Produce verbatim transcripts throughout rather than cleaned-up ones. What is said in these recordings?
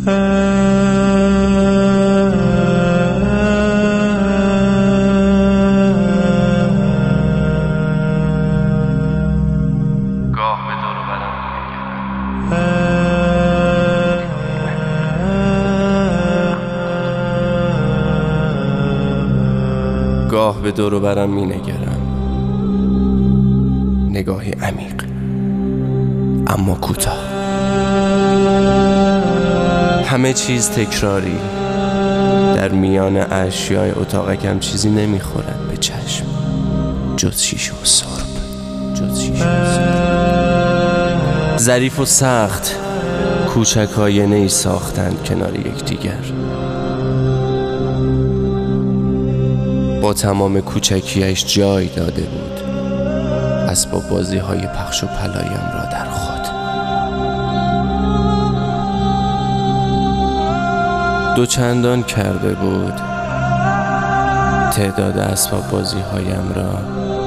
گاه به دور و برم می نگرم، نگاهی عمیق اما کوتاه. همه چیز تکراری، در میان اشیای اتاقکم چیزی نمی خورد به چشم جز شیشه و سرب. جز شیشه و سرب ظریف و سخت کوچک آینه ای ساختند کنار یکدیگر. با تمام کوچکیش جای داده بود اسباب بازی های پخش و پلایم را در خود. دو چندان کرده بود تعداد اسباب بازی هایم را.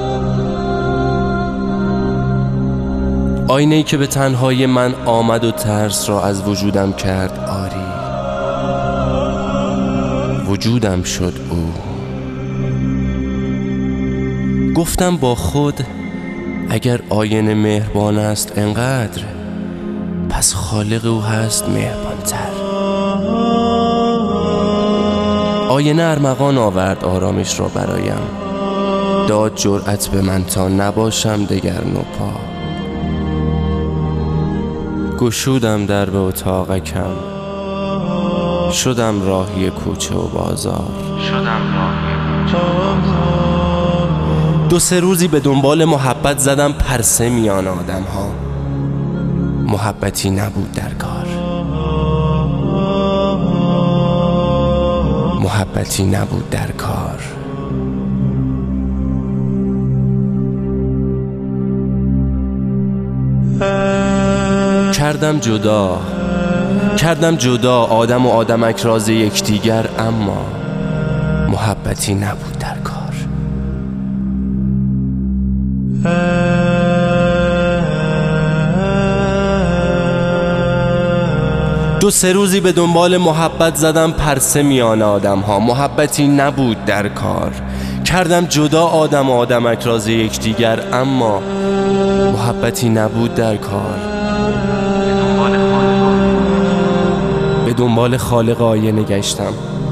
آینه‌ای که به تنهایی من آمد و ترس را از وجودم کرد. آری، وجودم شد او. گفتم با خود اگر آینه مهربان است انقدر، پس خالق او هست مهربانتر. آینه ارمغان آورد آرامش را برایم، داد جرأت به من تا نباشم دگر نوپا. گشودم در به اتاقکم، شدم راهی کوچه و بازار. شدم راهی کوچه و بازار. دو سه روزی به دنبال محبت زدم پرسه میان آدم ها. محبتی نبود در کار، محبتی نبود در کار. کردم جدا، کردم جدا آدم و آدمک راز یکدیگر، اما محبتی نبود در کار. دو سه روزی به دنبال محبت زدم پرسه میان آدم ها. محبتی نبود در کار. کردم جدا آدم و آدمک راز یکدیگر، اما محبتی نبود در کار. به دنبال خالق آینه گشتم،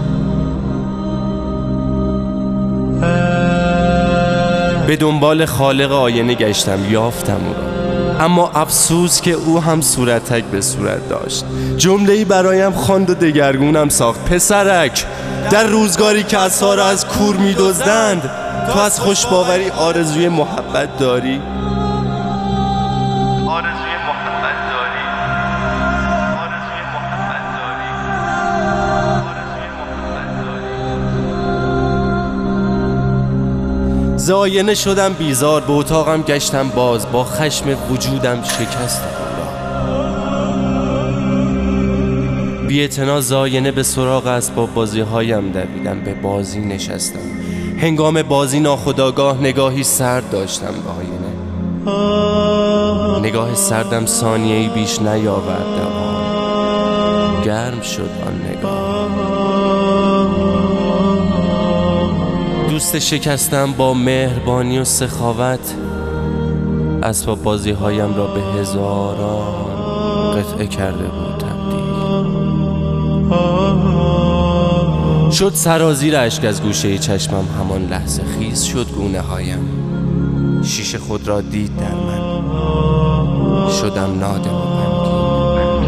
به دنبال خالق آینه گشتم، یافتم او را، اما افسوس که او هم صورتک به صورت داشت. جمله‌ای برایم خواند و دگرگونم ساخت. پسرک، در روزگاری که عصا را از کور می‌دزدند، تو از خوشباوری آرزوی محبت داری؟ آرزوی محبت داری؟ آرزوی محبت داری؟ آرزوی محبت داری؟ ز آینه شدم بیزار، به اتاقم گشتم باز، با خشم وجودم شکستم را. بی اعتنا ز آینه به سراغ اسباب بازی هایم دویدم، به بازی نشستم. هنگام بازی ناخودآگاه نگاهی سرد داشتم به آینه. نگاه سردم ثانیه‌ای بیش نیاورد دوام. گرم شد آن نگاه. دوست شکستم با مهربانی و سخاوت اسباب بازی هایم را به هزاران قطعه کرده بود تبدیل. شد سرازیر اشک از گوشه چشمم، همان لحظه خیز شد گونه هایم. شیشه خود را دید در من، شدم نادم و غمگین.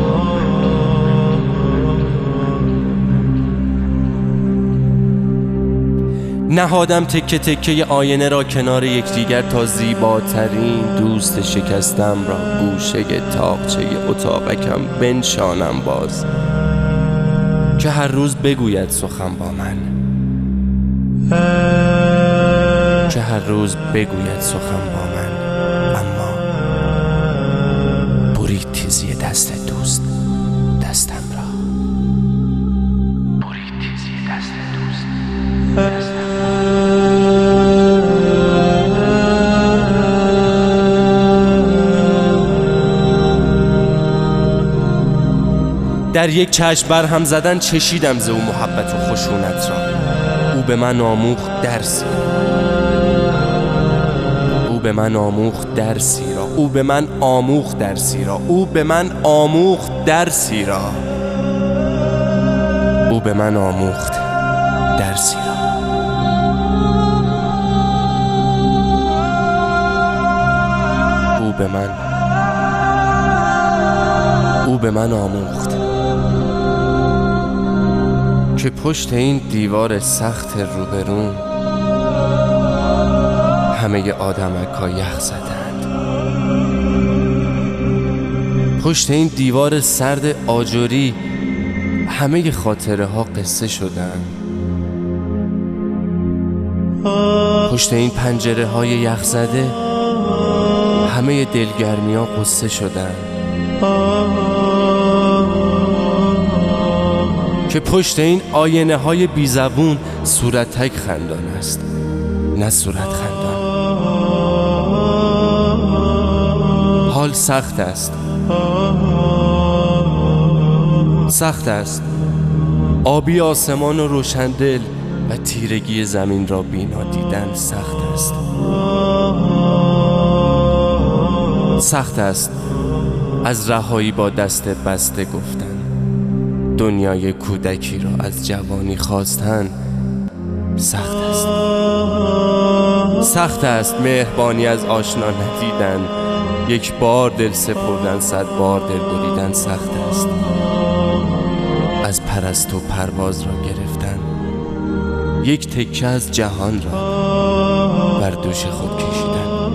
نهادم تکه تکه آینه را کنار یکدیگر تا زیباترین دوست شکستم را گوشه تاقچه اتاقکم بنشانم باز، که هر روز بگوید سخن با من، که هر روز بگوید سخن با من. اما برید تیزی دست دوست دستم را، برید تیزی دست دوست دستم. در یک چشم بر هم زدن چشیدم ز او محبت و خشونت را. او به من آموخت درسی او به من آموخت درسی را او به من آموخت درسی را او به من آموخت درسی را او به من آموخت درسی را او به من او به من آموخت که پشت این دیوار سخت روبرون همه آدمک‌ها یخ زدند. پشت این دیوار سرد آجری همه خاطره ها قصه شدند. پشت این پنجره های یخ زده همه دلگرمی ها قصه شدند. که پشت این آینه های بی زبون صورتک خندان است، نه صورت خندان. حال سخت است سخت است آبی آسمان و روشندل و تیرگی زمین را بینا دیدن سخت است. سخت است از رهایی با دست بسته گفتن، دنیای کودکی را از جوانی خواستن سخت است. سخت است مهربانی از آشنا ندیدن، یک بار دل سپردن صد بار دل بریدن سخت است. از پرست و پرواز را گرفتن، یک تکه از جهان را بر دوش خود کشیدن